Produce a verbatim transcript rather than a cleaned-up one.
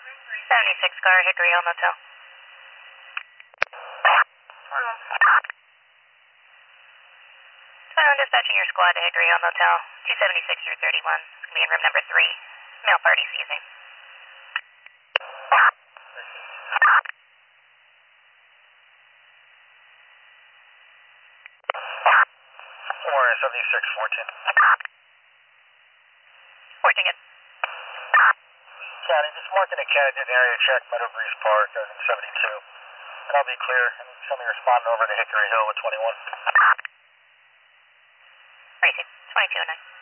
seventy-six car, Hickory Hill Motel. So I'm dispatching your squad to Hickory Hill Motel, two seventy-six through thirty-one. It's going to be in room number three. Male party seizing. Warren seventy-six fourteen. Working it. County, just marking a candidate area check, Meadow Breeze Park, uh, seventy-two. And I'll be clear. And somebody responding over to Hickory Hill at twenty-one. Racing, twenty-two oh nine.